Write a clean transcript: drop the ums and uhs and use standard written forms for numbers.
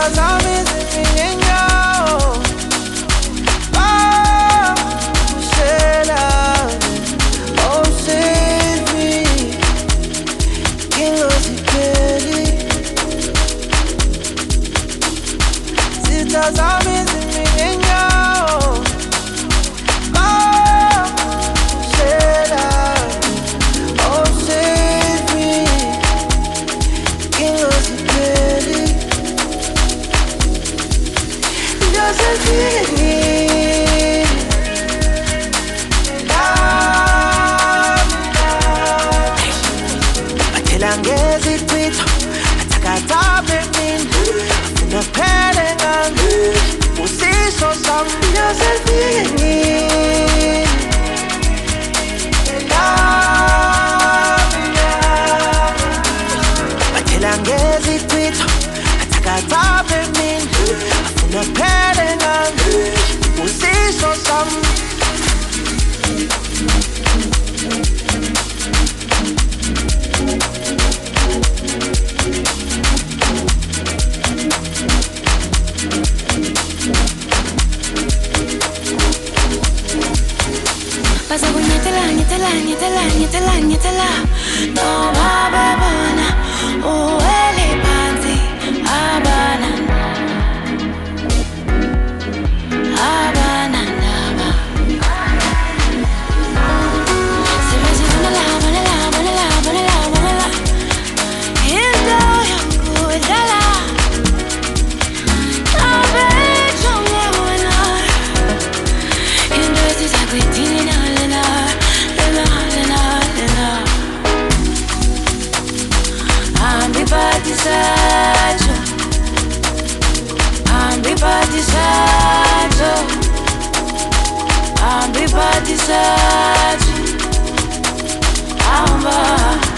zami zimingenyo. Shela, oh save me. Ingozipeli. Zita zami zimingenyo. Shela, oh save me. Ingozipeli. Batela ngezitwitho athakathabe mina afuna kuphele ngami usiso sami yaselfini batela ngezitwitho athakathabe mina afuna kuphele ngami usiso sami. Pasa puñetela, ñetela, ñetela, ñetela, ñetela. No bababona, uwele phansi, abanana, abananaba. Sibethi bonela, bonela, bonela, bonela, bonela. Into yokudlala, abethu ngiyabona. Into esizakwithina. Ambipatisacho, ambipatisacho, ambipatisacho, amba.